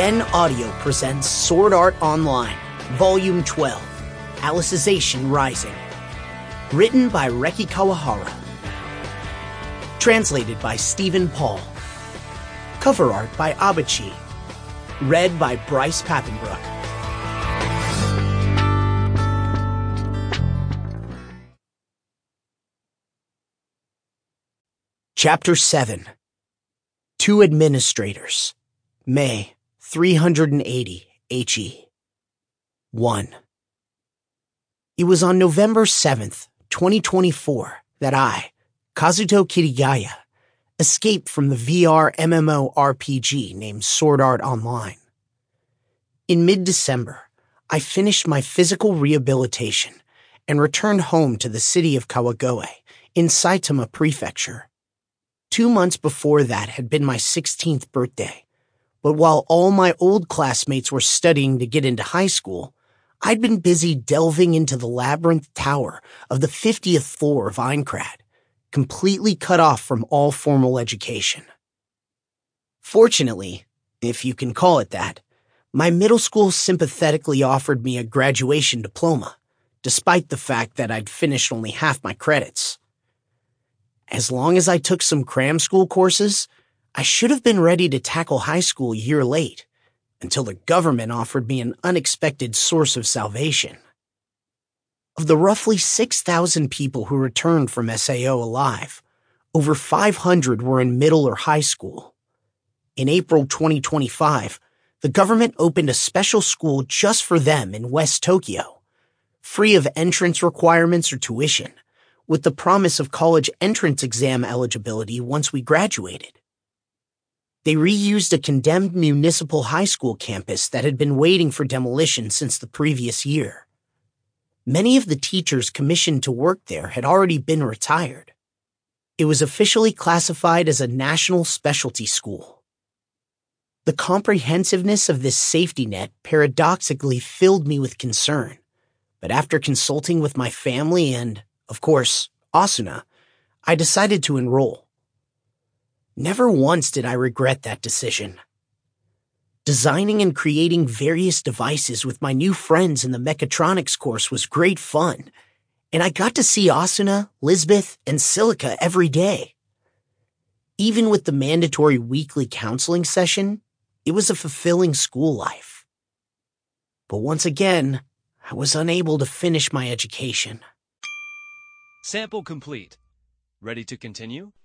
Yen Audio presents Sword Art Online, Volume 12, Alicization Rising. Written by Reki Kawahara. Translated by Stephen Paul. Cover art by Abachi. Read by Bryce Papenbrook. Chapter 7. Two Administrators. May 380 HE. 1. It was on November 7th, 2024, that I, Kazuto Kirigaya, escaped from the VR MMO RPG named Sword Art Online. In mid-December, I finished my physical rehabilitation and returned home to the city of Kawagoe in Saitama Prefecture. 2 months before that had been my 16th birthday, but while all my old classmates were studying to get into high school, I'd been busy delving into the labyrinth tower of the 50th floor of Aincrad, completely cut off from all formal education. Fortunately, if you can call it that, my middle school sympathetically offered me a graduation diploma, despite the fact that I'd finished only half my credits. As long as I took some cram school courses, I should have been ready to tackle high school a year late, until the government offered me an unexpected source of salvation. Of the roughly 6,000 people who returned from SAO alive, over 500 were in middle or high school. In April 2025, the government opened a special school just for them in West Tokyo, free of entrance requirements or tuition, with the promise of college entrance exam eligibility once we graduated. They reused a condemned municipal high school campus that had been waiting for demolition since the previous year. Many of the teachers commissioned to work there had already been retired. It was officially classified as a national specialty school. The comprehensiveness of this safety net paradoxically filled me with concern, but after consulting with my family and, of course, Asuna, I decided to enroll. Never once did I regret that decision. Designing and creating various devices with my new friends in the mechatronics course was great fun, and I got to see Asuna, Lisbeth, and Silica every day. Even with the mandatory weekly counseling session, it was a fulfilling school life. But once again, I was unable to finish my education. Sample complete. Ready to continue?